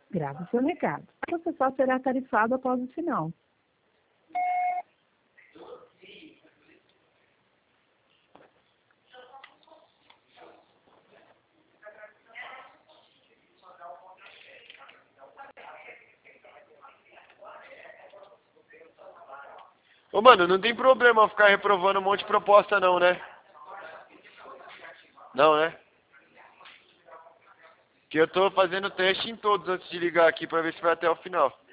Grave seu recado. O processual será tarifado após o sinal. Ô, mano, não tem problema ficar reprovando um monte de proposta não, né? Não, né? Que eu tô fazendo teste em todos antes de ligar aqui pra ver se vai até o final.